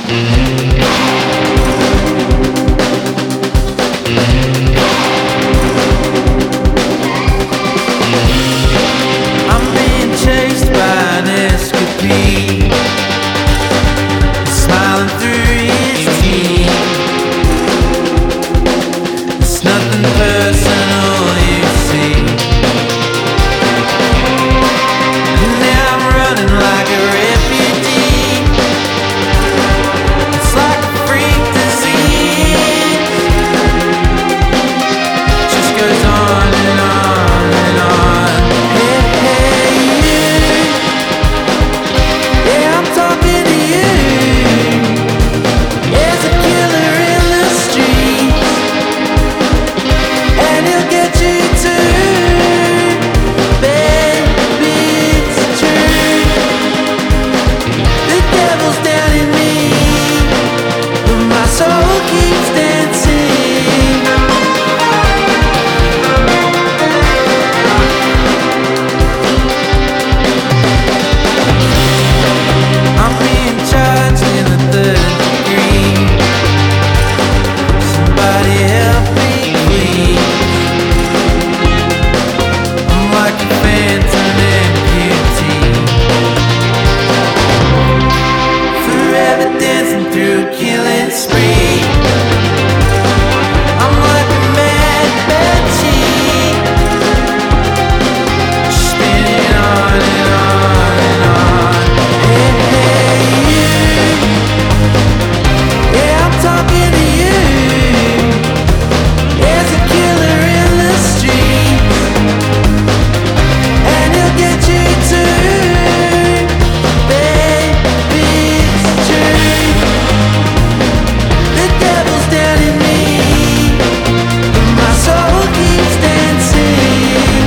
I'm being chased by an escapade, smiling through his teeth. It's nothing personal, you see. And now I'm running like a refugee. It's like a freak disease. Just goes on and on and on. Hey, hey, you. Yeah, I'm talking to you. There's a killer in the streets, and he'll get you too. Baby, it's true. The devil's down in me, but my soul keeps dancing. I'm being charged in the third degree. Somebody help me, please. I'm like a phantom amputee, forever dancing through a killing spree. I'm like a mad banshee, spinning on and on and on. Hey, hey, you. Yeah, I'm talking to you. There's a killer in the streets, and he'll get you too. Baby, it's true. The devil's down in me, but my soul keeps dancing.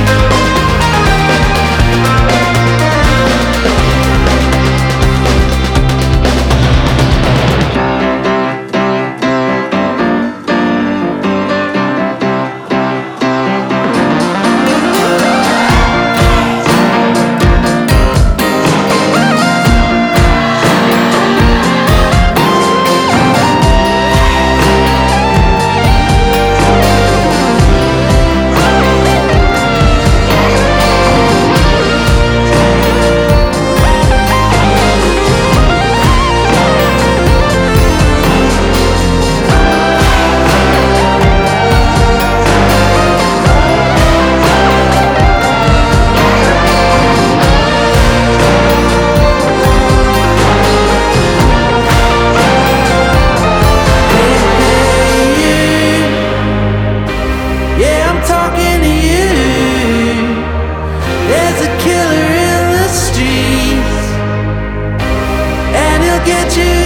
Yeah, I'm talking to you. There's a killer in the streets, and he'll get you